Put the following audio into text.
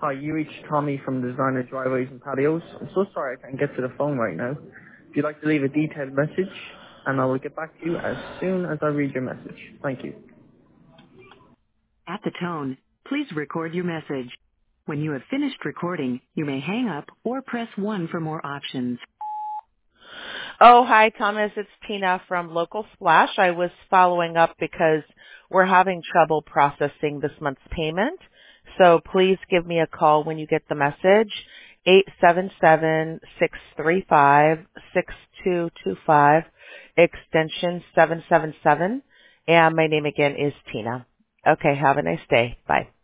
Hi, you reached Tommy from Designer Driveways and Patios. I'm so sorry I can't get to the phone right now. If you'd like to leave a detailed message, and I will get back to you as soon as I read your message. Thank you. At the tone, please record your message. When you have finished recording, you may hang up or press 1 for more options. Oh, hi, Thomas. It's Tina from Local Splash. I was following up because we're having trouble processing this month's payment. So please give me a call when you get the message, 877-635-6225, extension 777. And my name again is Tina. Okay, have a nice day. Bye.